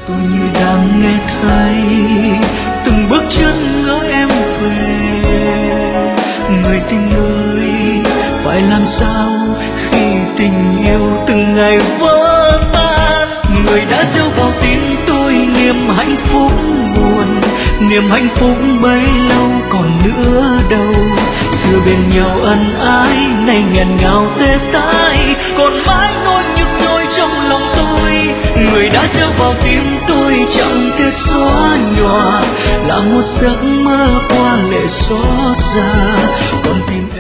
tôi như đang nghe thấy từng bước chân ngỡ em về. Người tình ơi, phải làm sao khi tình yêu từng ngày vỡ tan? Người đã gieo vào tim tôi niềm hạnh phúc buồn, niềm hạnh phúc bấy lâu còn nữa đâu. Xưa bên nhau ân ái, nay nghẹn ngào tê tái, còn mãi nỗi nhức nhối trong lòng tôi. Người đã gieo vào tim tôi chẳng thể xóa nhòa, là một giấc mơ qua lệ xót xa. Còn tim